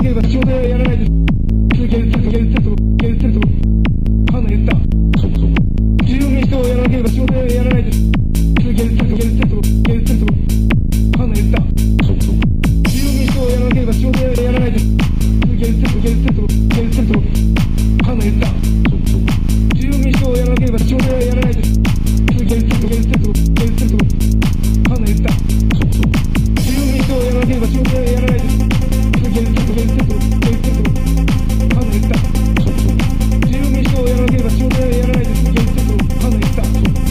ければ仕事をやらないと続けるとかなり言った。自由民主党をやらなければ仕事をやらないと続けるとかなり言った。自由民主党をやらなければ仕事をやらないと続けるとかなり言った。自由民主党をやらなければ仕事をやらないと続けるとかなり言った。自由民主党をやらなければ仕事をやらないと続けるとかなり言った。自由民主党をやらなければ仕事をやらないと続けるとかなり言った。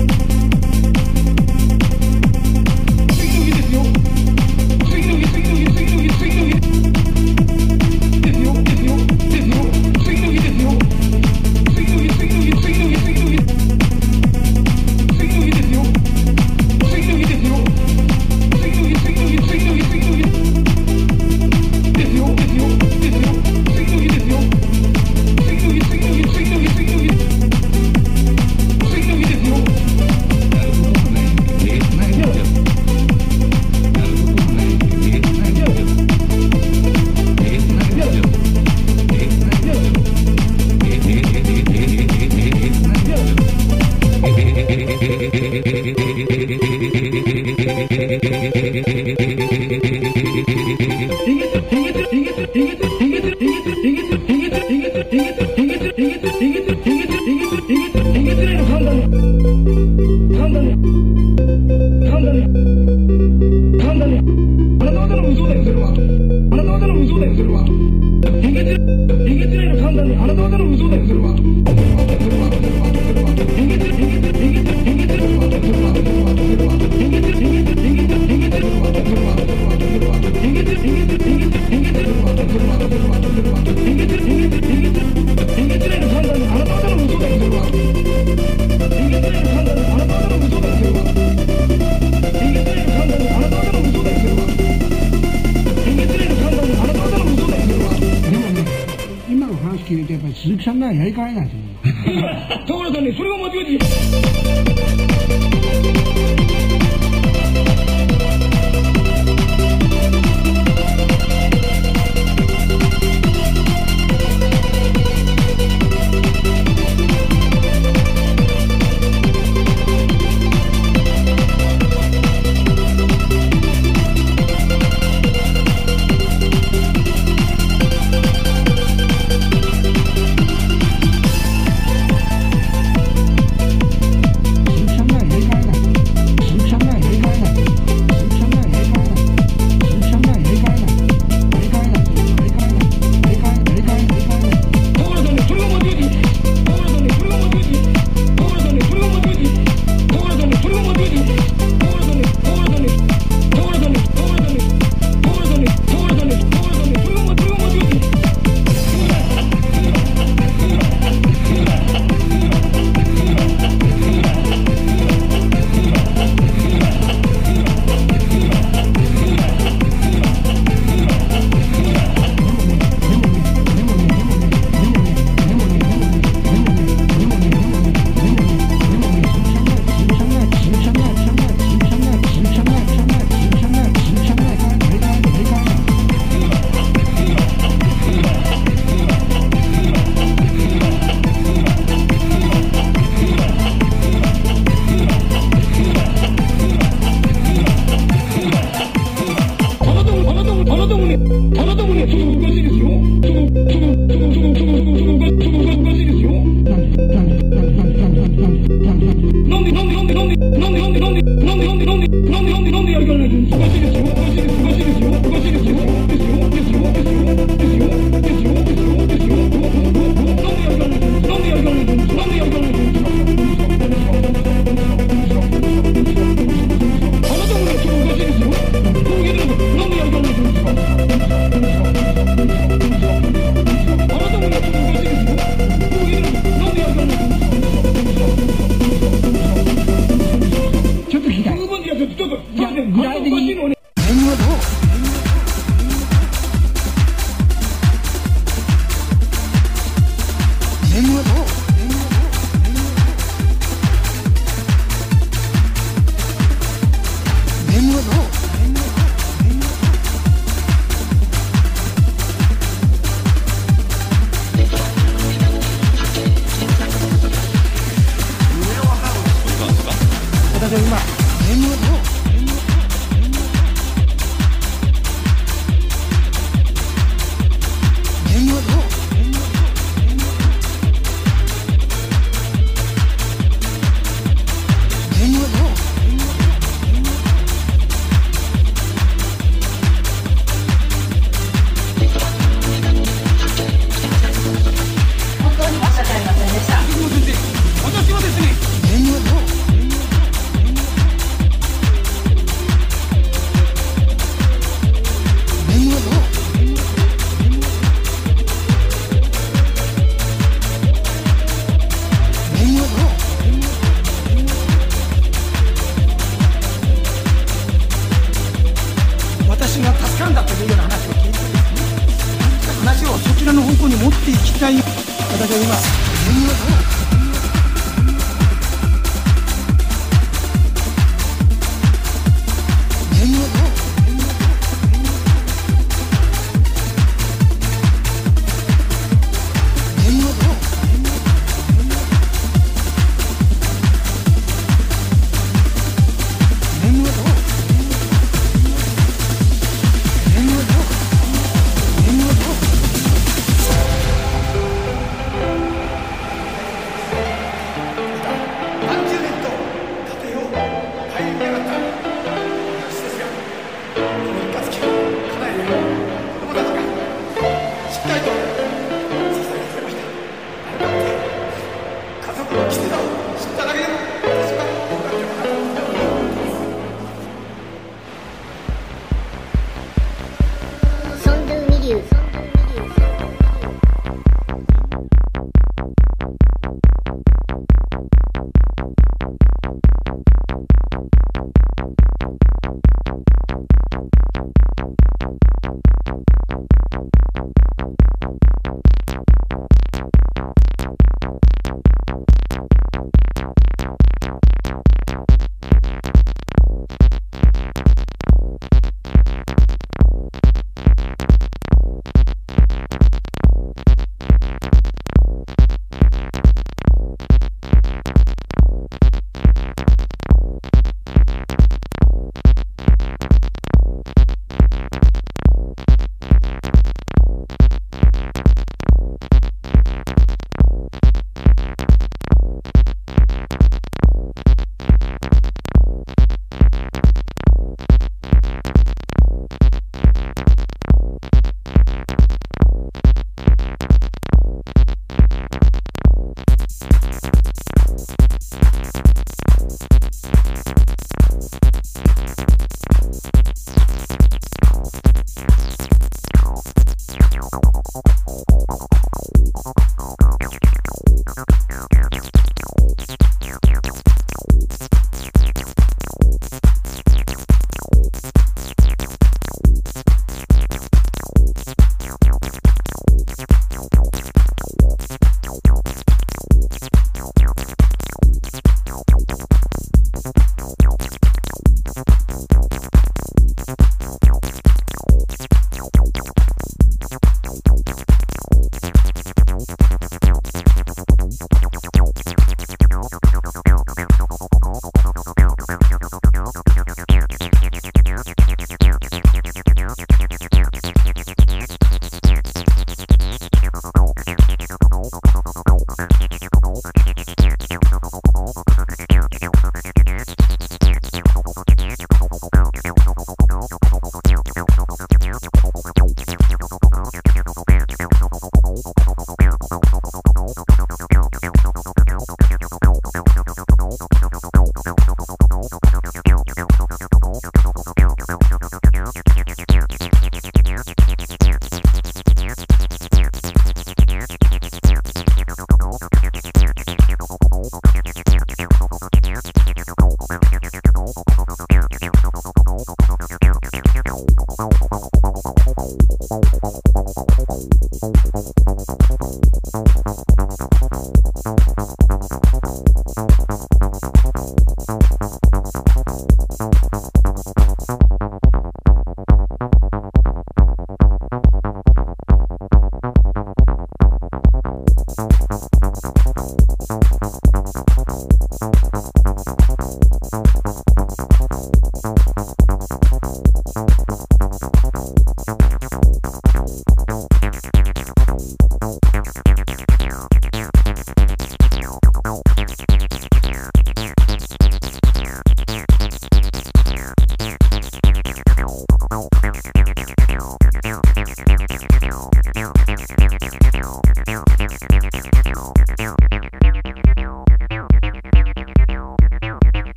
次の日ですよ。次の日ですよ。 鈴木さんならやりかねないと思う。 田村さんね、それが間違いです。 なんでやるかないと思うんですか。 らの方向に持っていきたい。私は今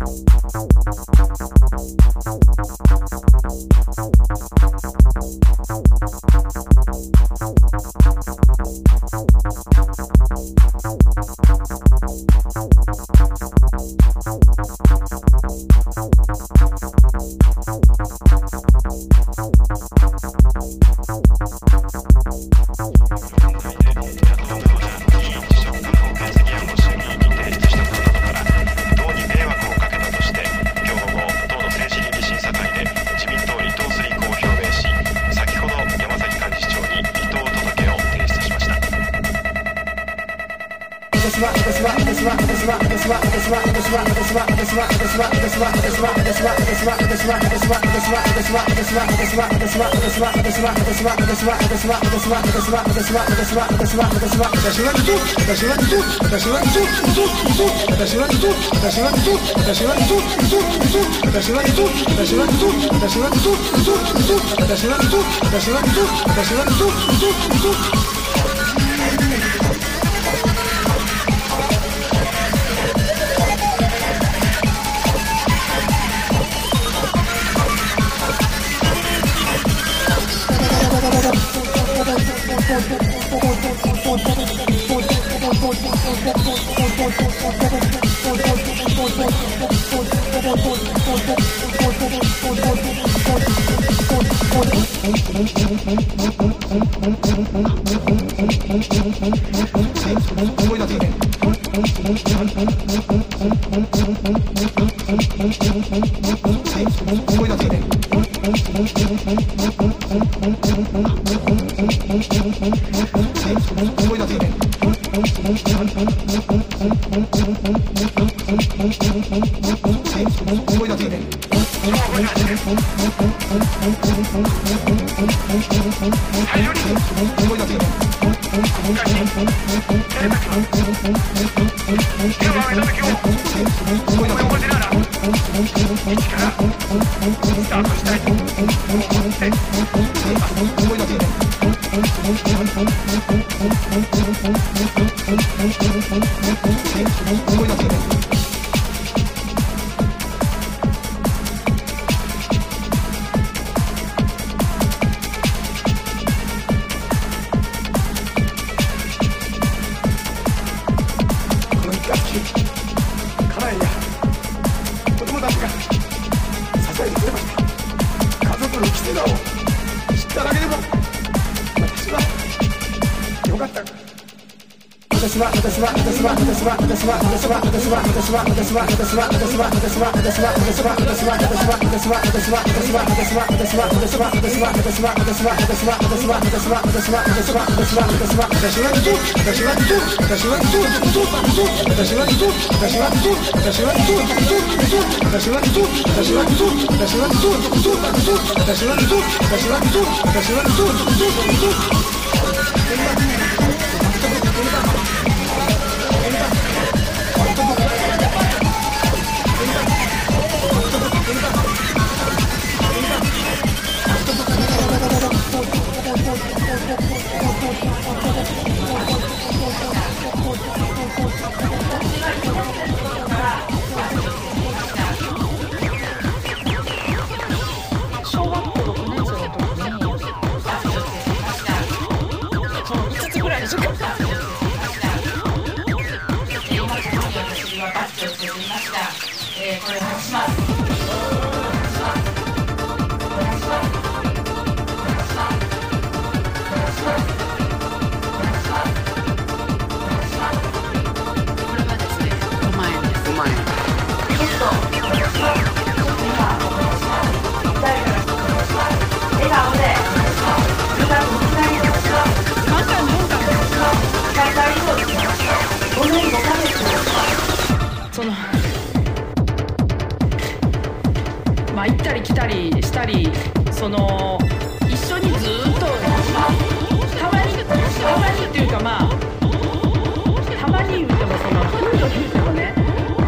行ったり来たりしたり、その一緒にずっとたまにっていうか、まあたまに言ってもその頻度言ってもね、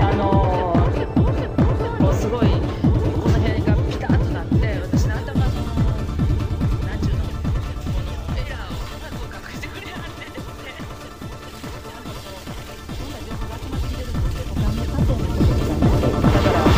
こうすごいこの辺がピタッとなって、私の頭のなんちゅうのこのエラーをうまく隠してくれはってですね、そんな情報が集まってきてるんですけど、他の家庭のこととかね、だから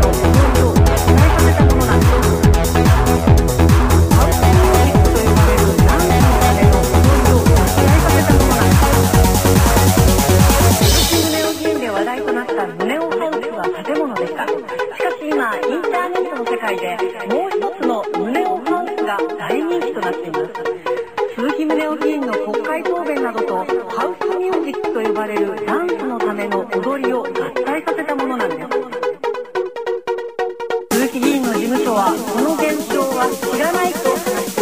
の踊りを合体させたものなんです。ハウスミュージックと呼ばれるダンスのための踊りを合体させたものなんです。鈴木宗男議員で話題となった宗男ハウスは建物でした。しかし今インターネットの世界でもう一つの宗男ハウスが大人気となっています。鈴木宗男議員の国会答弁などとハウスミュージックと呼ばれるダンスのための踊りを合体させたものなんです。鈴木議員の事務所はこの現象は知らないと話しています。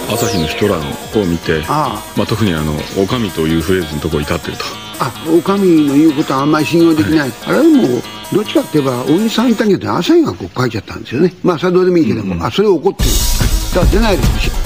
朝日の人らを見て、特にお上というフレーズのところに至ってると。 お上の言うことはあんまり信用できない、あれはもうどっちかって言えば大西さん言ったけど朝日がこう書いちゃったんですよね。それはどうでもいいけども、それを怒ってるだから出ないでほしい。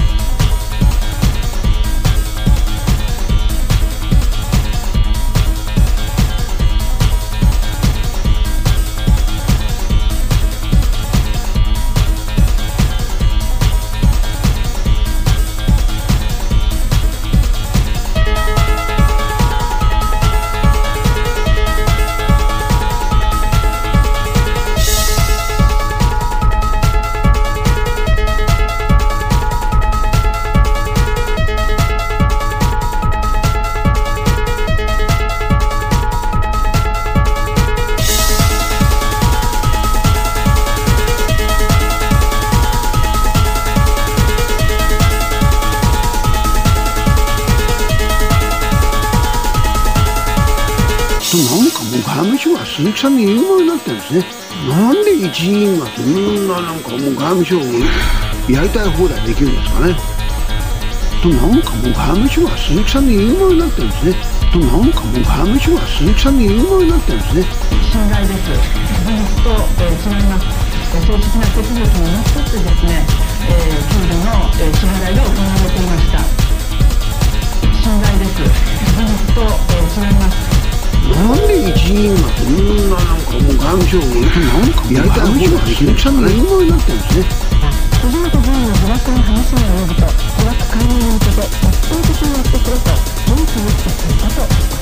なんかもう外務省は鈴木さんに言うものになってるんですね。なんで一員がそんななんかもう外務省をやりたい放題できるんですかね。なんかもう外務省は鈴木さんに言うものになってるんですね。なんかもう外務省は鈴木さんに言うものになってるんですね。 信頼です。事実と違います。正式な手続きにのっとってですね、給料の支払いが行われていました。信頼です。事実と違います。 なんで一員がそんななんかもう外務省をなんかやりたい放題鈴木さんに言うものになってるんですね。 藤本議員の疑惑の話によると、疑惑解明に向けて徹底的にやってくれと文句を言っていたということです。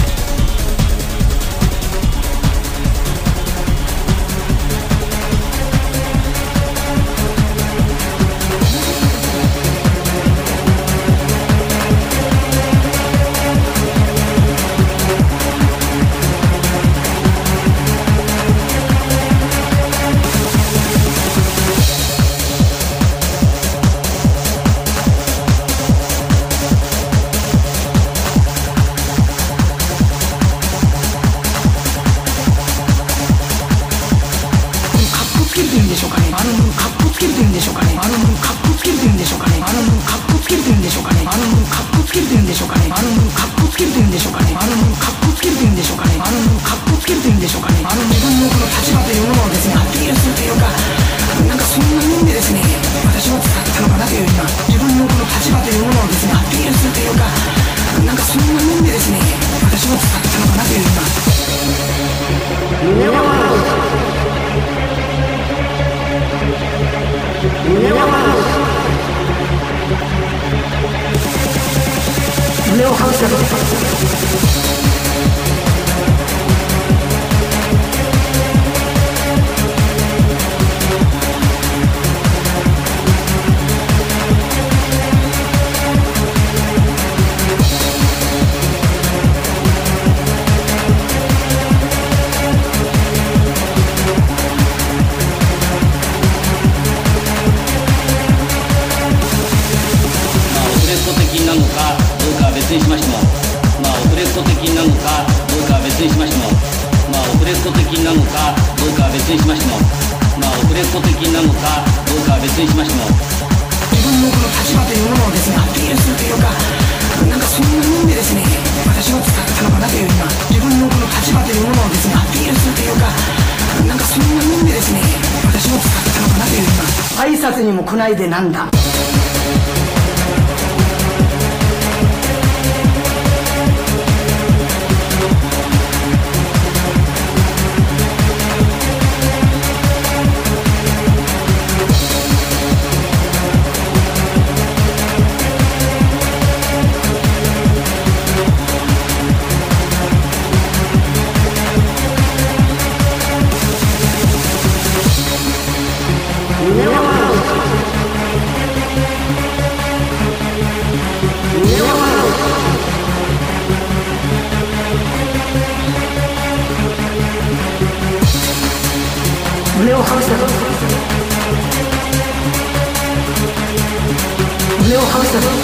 挨拶にも来ないでなんだ。胸を張るしたぞ。胸を張るしたぞ。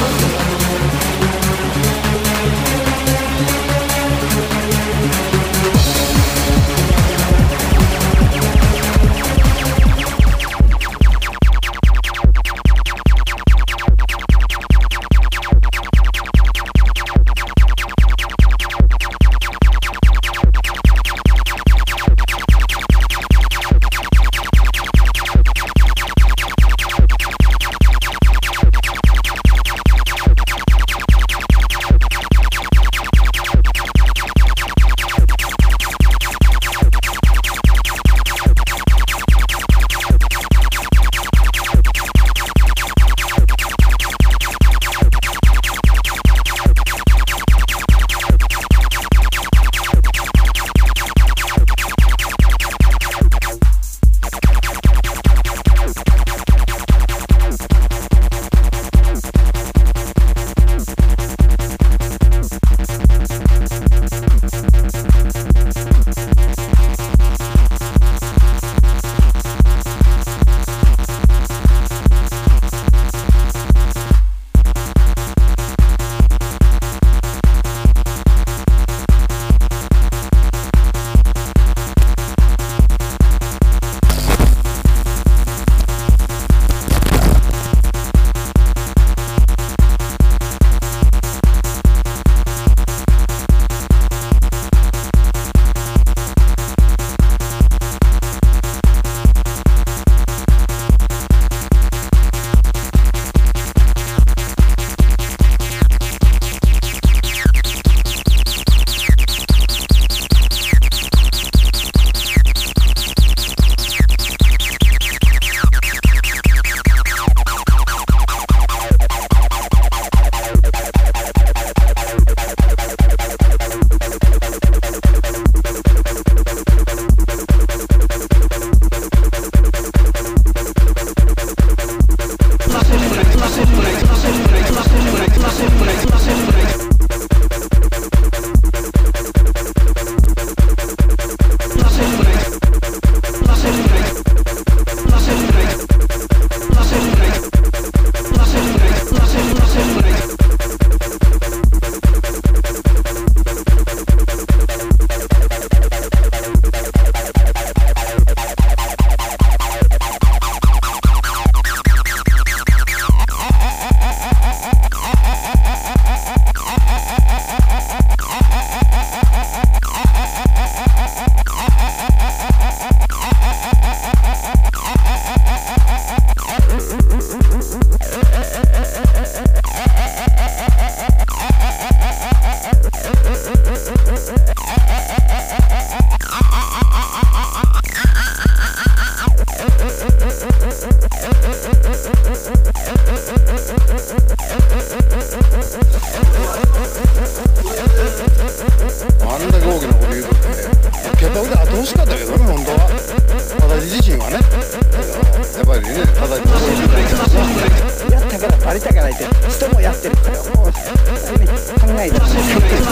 届いてほしいみたいな。やったからバレたからって人もやってるからもう考えてほしい。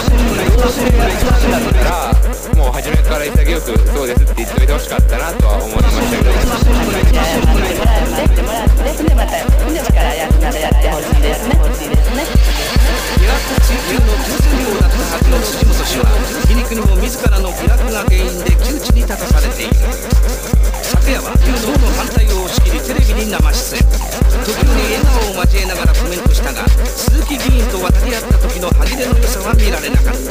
だったらもう初めから潔くそうですって言っておいてほしかったなとは思いましたけど。やってもらってでまた力やってほしいですね。 疑惑追及の手数料だったはずの辻本氏は皮肉にも自らの疑惑が原因で窮地に立たされている。昨夜は党の反対を押し切りテレビに生出演。時折笑顔を交えながらコメントしたが、鈴木議員と渡り合った時の歯切れの良さは見られなかった。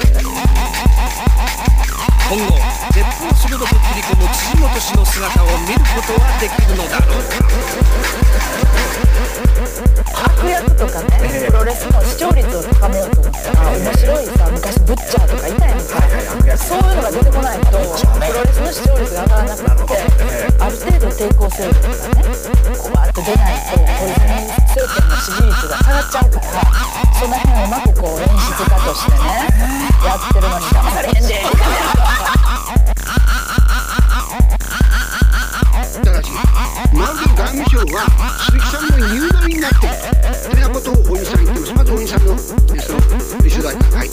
今後鉄砲鋭く切り込む辻本氏の姿を見ることはできるのだろうか。 悪役とかね、プロレスの視聴率を高めようと思ったら面白いさ、昔ブッチャーとかいたやんか、そういうのが出てこないとプロレスの視聴率が上がらなくて、ある程度抵抗勢力がねこうバーッと出ないと小泉政権の支持率が下がっちゃうから、その辺をうまくこう演出家としてねやってるのに騙されへんでただしまるで外務省は鈴木さんの言うなりになっているというようなことを大西さん言ってます。まず大西さんの取材から、はい、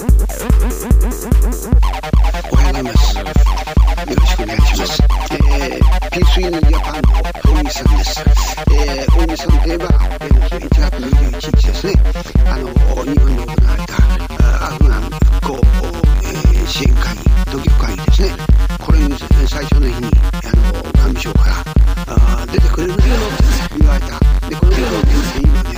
おはようございます。よろしくお願いします。ピースインジャパンの大西さんです。大西さんといえば1月21日ですね、日本で行われたアフガン復興支援会議、特別会議ですね。これに最初の日に外務省から出てくれるのと言われた。でこのことを見て今ね、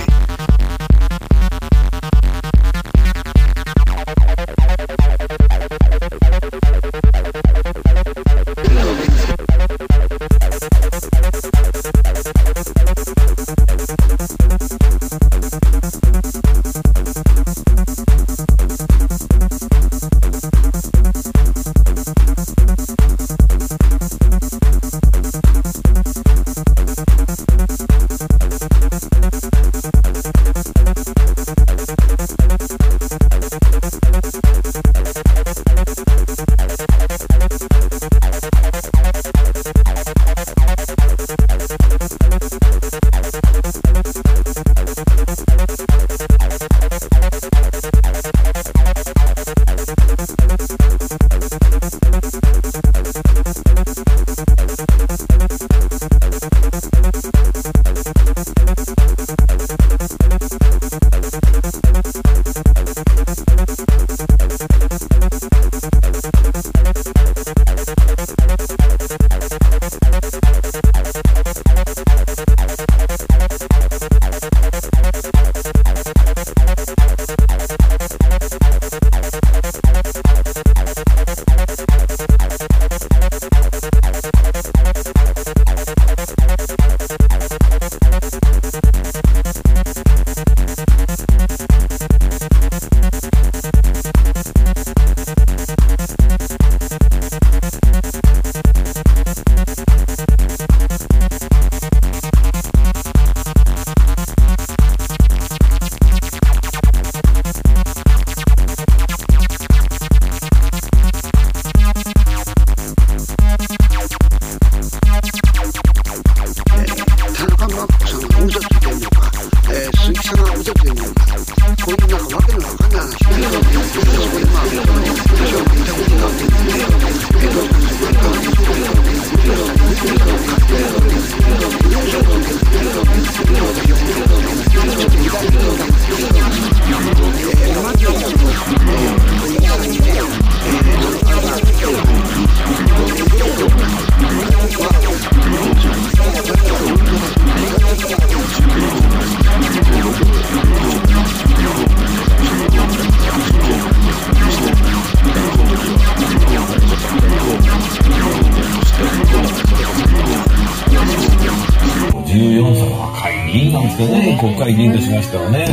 国会議員としましてはね。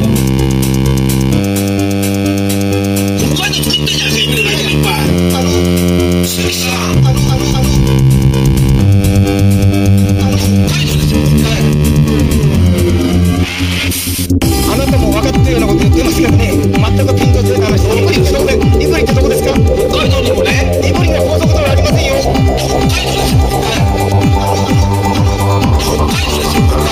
他に作ってんじゃん、いっぱい。鈴木さん、タイトですよ。あなたも分かってるようなこと言ってますけどね、全くピンとついた話。イブリってどこですか？北海道にもね、イブリが高速道路ありませんよ。北海道ですよ。北海道ですよ。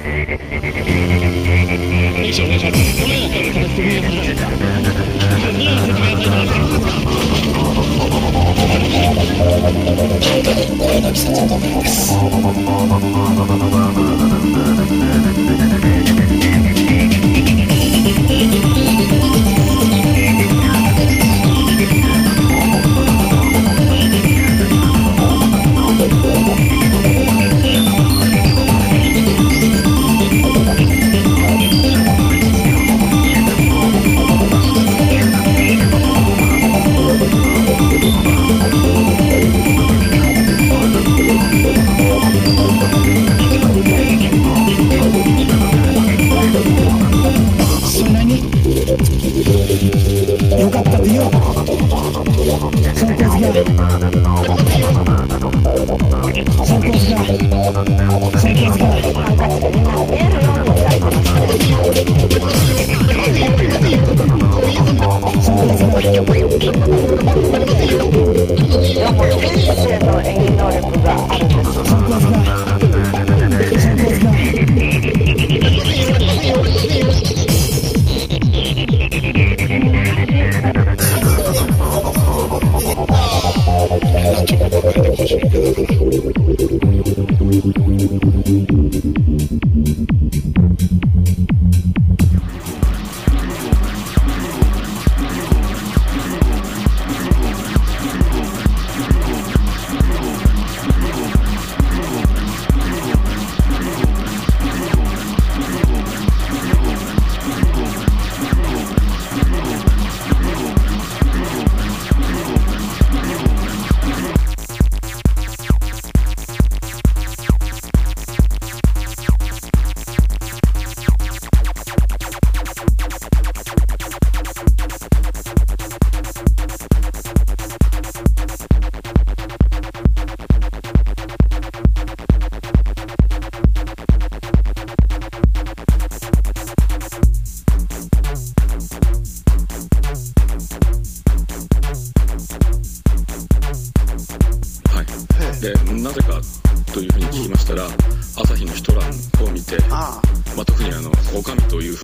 でなぜかというふうに聞きましたら、朝日の人欄を見て、特におかみという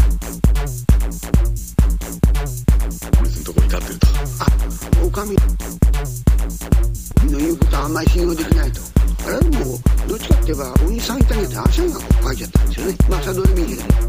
別のところに立ってると。 おかみの言うことはあんまり信用できないと。あれはもうどっちかって言えばお兄さんいたんじゃなくて朝日が書いちゃったんですよね。まあさどうでもいいけどね。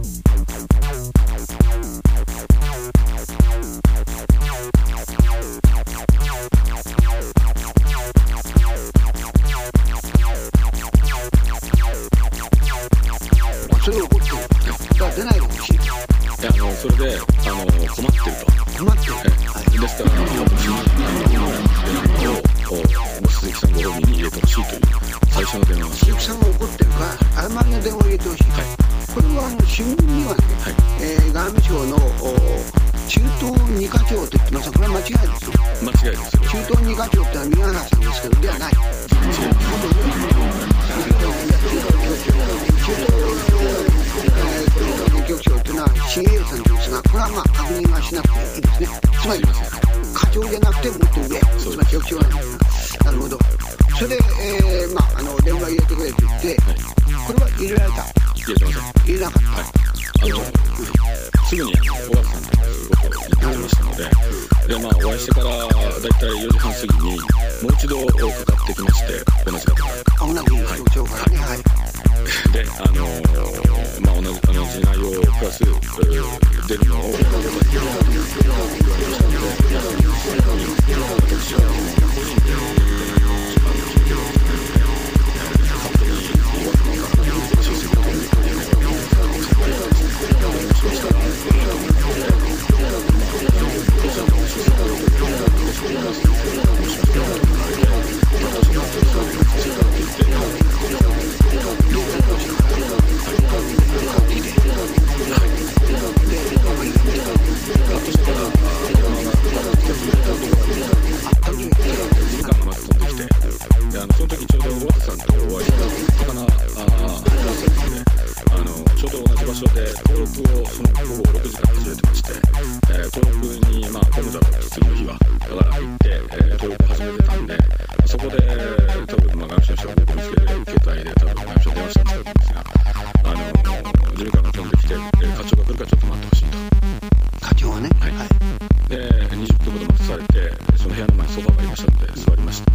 それを怒ってる。だから出ないでほしい。 それで困ってると。 困ってる。 ですから私に鈴木さんご本人に入れてほしいという最初の電話が。 鈴木さんが怒ってるから謝りの電話を入れてほしい。これは新聞にはね、外務省の中東二課長と言ってますが、これは間違いですよ。 間違いですよ。 中東二課長ってのは宮原さんですけどではない。局長というのは重栄さんですが、これはまあ確認はしなくていいですね。つまり課長じゃなくてもっと上、つまり局長なんですが、なるほど。それで、電話入れてくれと言って、これは入れられた。 入れてません。 入れなかった。 すぐに小原さんのことを言ってましたので、お会いしてからだいたい4時半過ぎにもう一度かかってきまして、同じ方が。 同じ局長からね。はい。 で、同じ内容プラス出るのをその時ちょうど小畑さんとお会いした魚ちょうど同じ場所で登録をその午後6時から始めてまして、登録に混むだろう次の日はだから行って、登録を始めてたんで、そこで多分外務省の人が僕見つけて携帯で多分外務省に電話したんですが、 来て、課長が来るからちょっと待ってほしいと。 課長はね、 はい、で20分ほど待たされて、その部屋の前にソファーがありましたので座りました。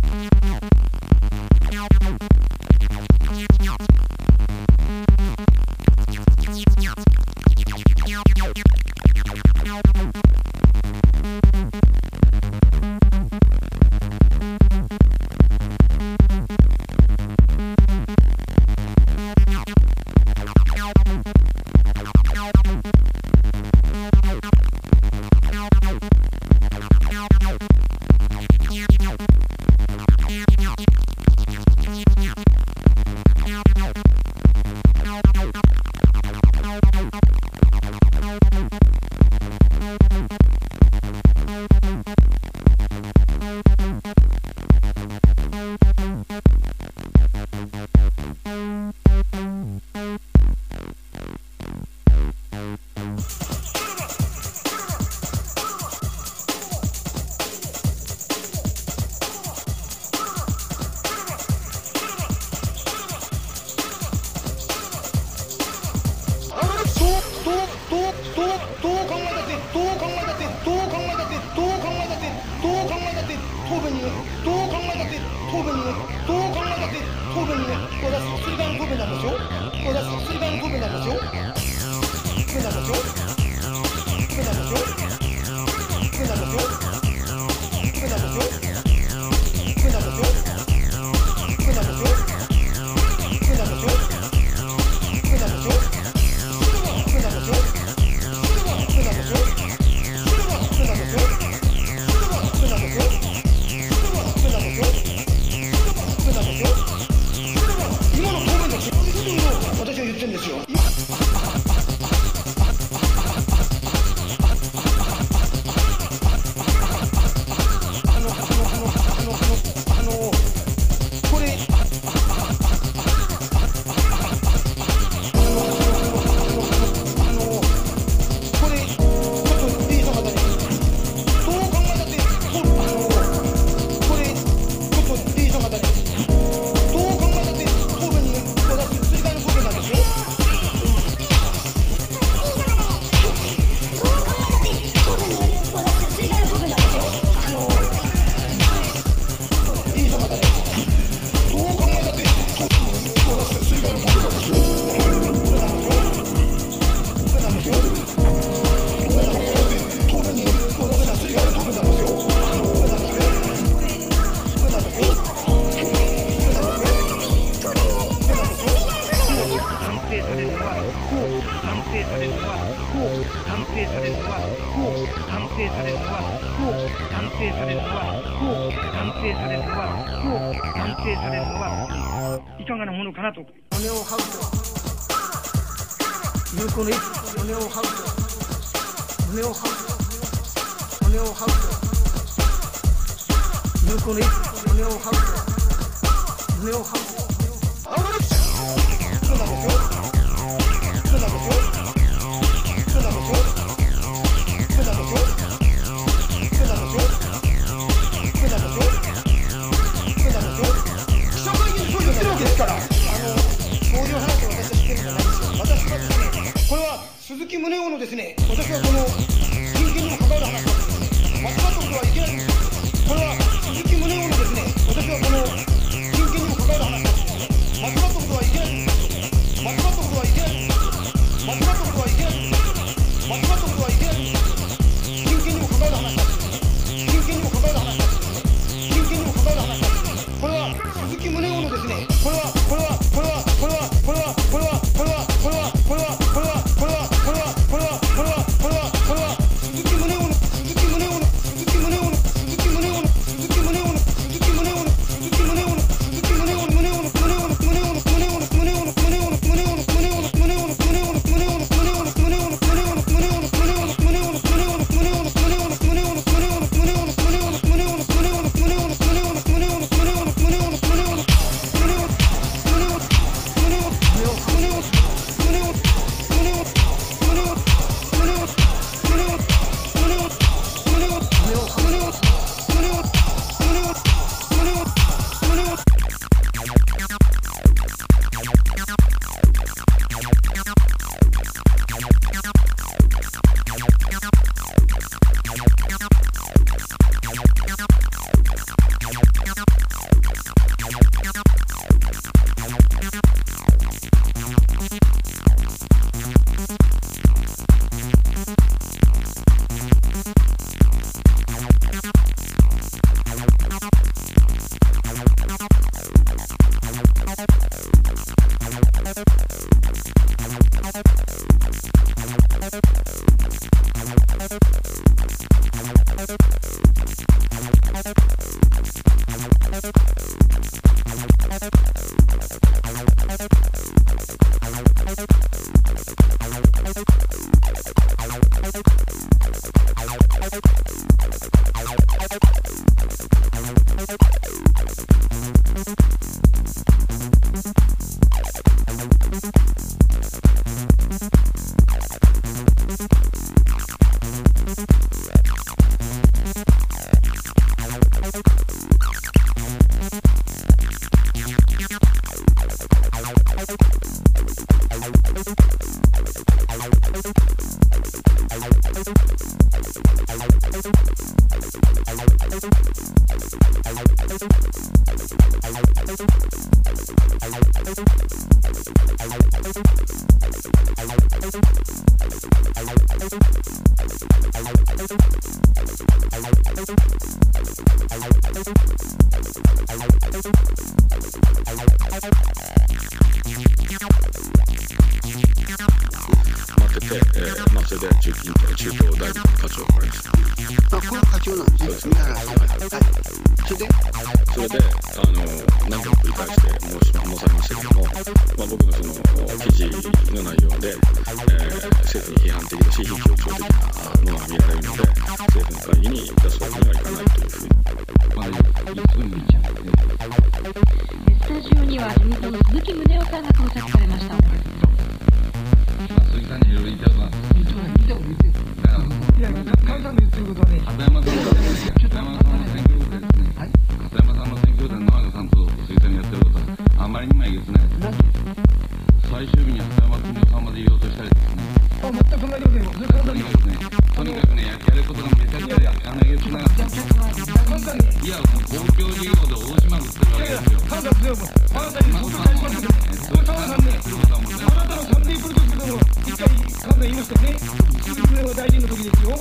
鈴木宗男のそれで中東大学の課長がありました。 これは課長なんですね。それで何度も繰り返して申されましたけども、僕のその記事の内容で、政府に批判的だし非協調的なものが見られるので、政府の会議に出すわけにはいかないというふうに、 スタジオには自民党の鈴木宗男さんが到着されました。 鈴木さんにいろいろ言いたいことなんです。いや、簡単に言ってることはね、片山さんの選挙区でですね、片山さんの選挙区で野中さんと鈴木さんにやってることはあまりにもえげつないです。最終日に片山君さんまで言おうとしたりですね。全く考えてませんよ。とにかくね、やることがめちゃくちゃえげつなかった。いや、公共事業で大島売ってるわけですよ。あなたに相当返しますけど、あなたのサンデープロジェクトの一回簡単言いましたよね。鈴木宗男大臣の時ですよ。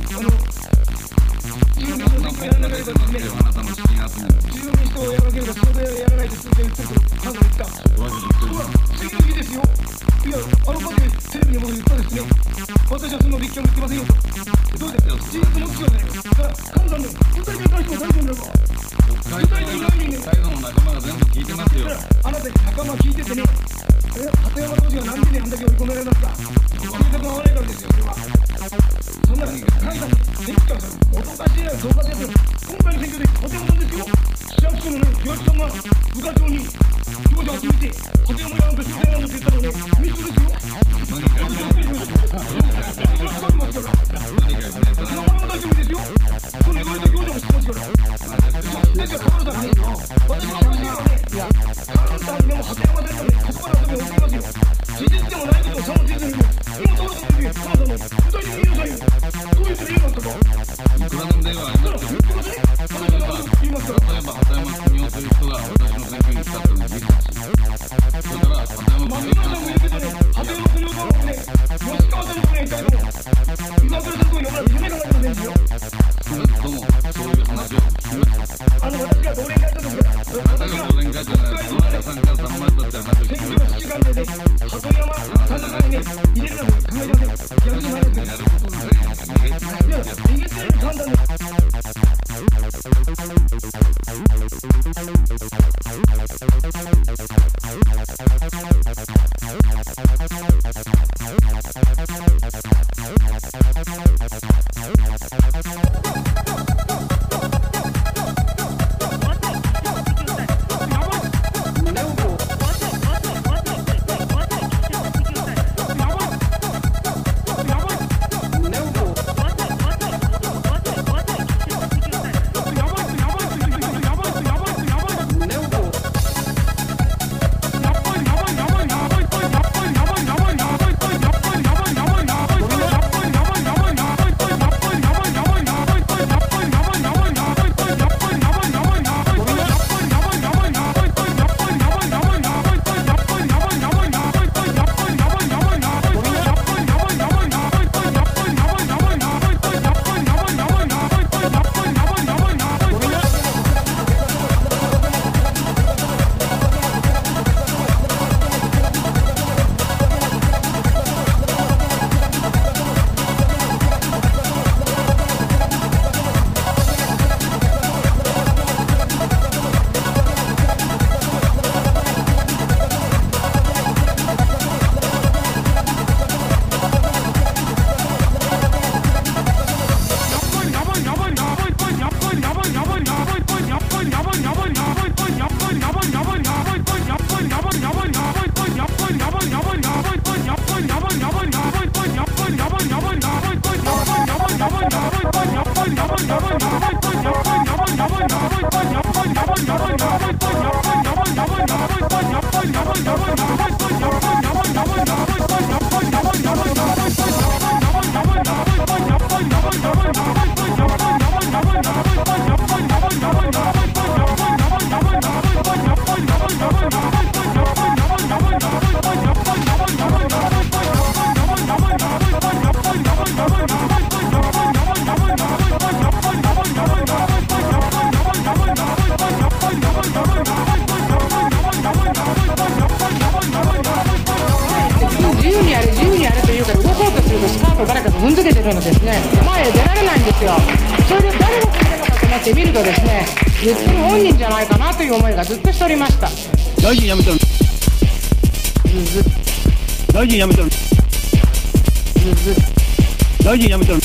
自由民主党をやらなければですね、自由民主党をやらなければ仕事やらないで鈴木が言ってると簡単言った。次の日ですよ。いや、場でテレビで僕言ったですね。私はその立憲を言ってませんよと。どうですか、事実持つよね。だから簡単で、具体的に関しても大丈夫なのか。具体的に何人ね。最後の仲間が全部聞いてますよ。あなたに仲間聞いててね。鳩山当時が何であんだけ追い込められますか。計画が合わないからですよ、それは。そんな簡単に選挙さん、おとかしいな動画ですよ。今回の選挙で鳩山さんですよ。市役所のね、東さんが部課長に業者を集めて、鳩山やんと終戦なんて言ったのね、ミスですよ。 るのですね、前へ出られないんですよ。それで誰が決めたのかと思って見るとですね、言ってる本人じゃないかなという思いがずっとしておりました。 大臣辞めたの。大臣辞めたの。大臣辞めたの。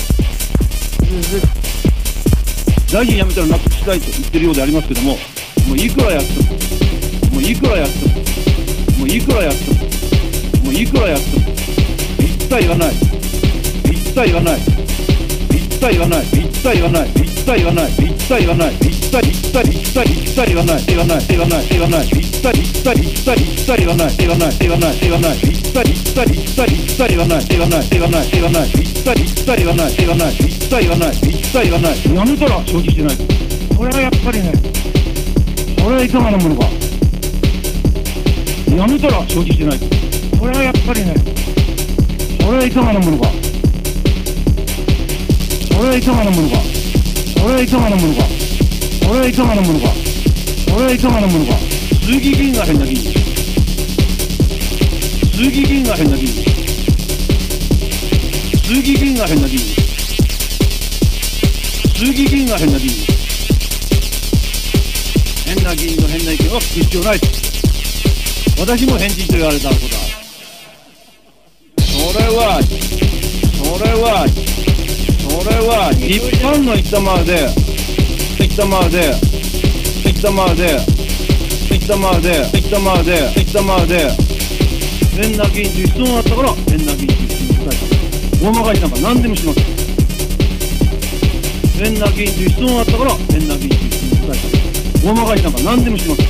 大臣辞めたら納得したいと言ってるようでありますけども、もういくらやっても、もういくらやっても、もういくらやっても、もういくらやっても、一切言わない。一切言わない。一切言わない。一切言わない。一切言わない。一切言わない。一切言わない。言わない。言わない。言わない。一切言わない。言わない。言わない。言わない。一切言わない。言わない。言わない。言わない。一切言わない。言わない。一切言わない。一切言わない。やめたら承知してない。これはやっぱりね、これはいかがなものか。やめたら承知してない。これはやっぱりね、これはいかがなものか。これはいかがなものか。これはいかがなものか。これはいかがなものか。これはいかがなものか。鈴木議員が変な議員。鈴木議員が変な議員。鈴木議員が変な議員。鈴木議員が変な議員。変な議員の変な意見は聞く必要ない。私も変人と言われたことだ。それは一般の言ったままで変な議員という質問があったから変な議員という質問を答えた。大まかしなんか何でもしません。変な議員という質問があったから変な議員という質問を答えた。大まかしなんか何でもしません。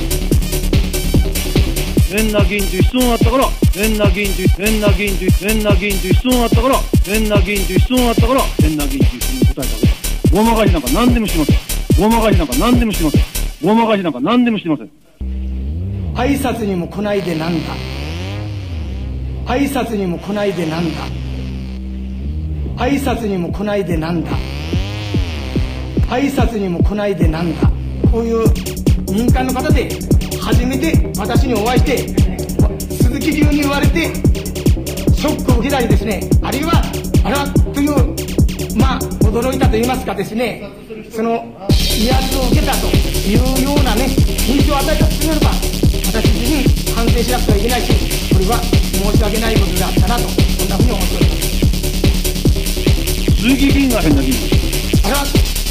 変な議員という質問があったから変な議員という質問があったから変な議員という質問があったから変な議員という質問に答えた。大まかしなんか何でもしません。大まかしなんか何でもしません。大まかしなんか何でもしません。 挨拶にも来ないでなんだ。挨拶にも来ないでなんだ。挨拶にも来ないでなんだ。挨拶にも来ないでなんだ。こういう民間の方で初めて私にお会いして鈴木流に言われてショックを受けたりですね、あるいはあらという驚いたと言いますかですね、その威圧を受けたというようなね印象を与えたとすれば私自身反省しなくてはいけないし、これは申し訳ないことだったなと、そんなふうに思っております。 鈴木議員が変な議員。 あら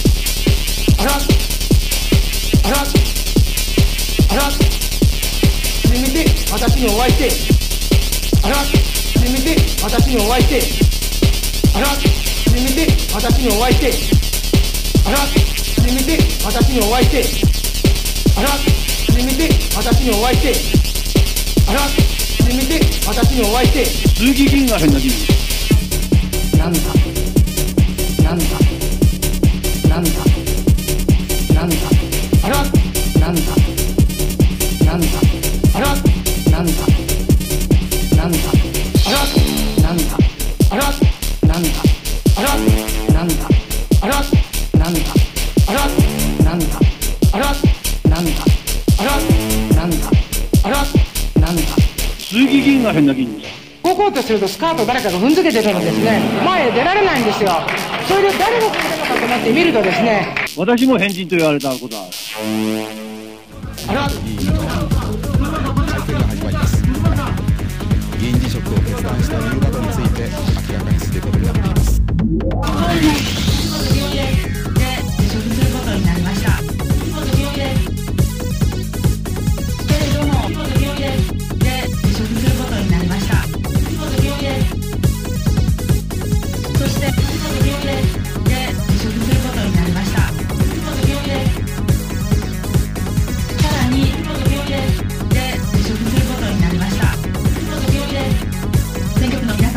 初めて私にお会いして初めて私にお会いして初めて私にお会いして初めて私にお会いして初めて私にお会いして初めて私にお会いして鈴木議員が変な議員。 なんだなんだなんだなんだあらなんだなんだあらなんだなんだあらなんだあらなんだあらなんだあらなんだあらなんだあらなんだあらなんだあらなんだ。 鈴木議員が変な議員です。 動こうとするとスカートを誰かが踏んづけてるのですね、前へ出られないんですよ。それで誰が決めたのかと思って見るとですね、 私も変人と言われたことだ。 あら会見が始まります。議員辞職を決断した理由などについて明らかにすることになっています。 選挙区の皆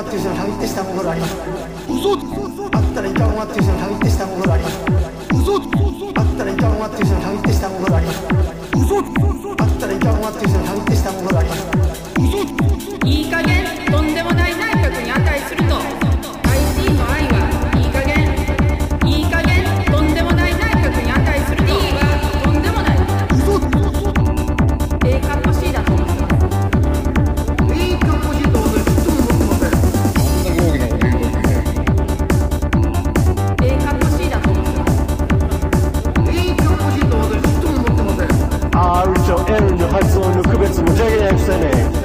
っていう人の限ってした心あります。嘘。あったらいかんわっていう人の限ってした心あります。嘘。あったらいかんわっていう人の限ってした心あります。嘘。あったらいかんわっていう人の限ってした心あります。嘘。 いい加減とんでもない内閣に値すると IT の愛はいい加減とんでもない内閣に値すると D はとんでもない嘘。A カップ C だと思います。A カップ C と同じと思ってません。A カップ C だと思います。A カップ C と同じと思ってません。 R と L の発音の区別もできなくてね。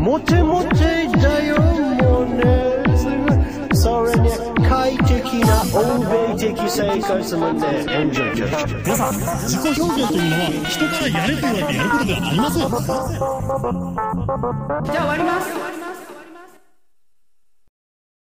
モテモテだよもうね。それに快適な欧米的生活もね、エンジョイしてる。 皆さん、自己表現というのは人からやれと言われてやることではありません。 じゃあ終わります。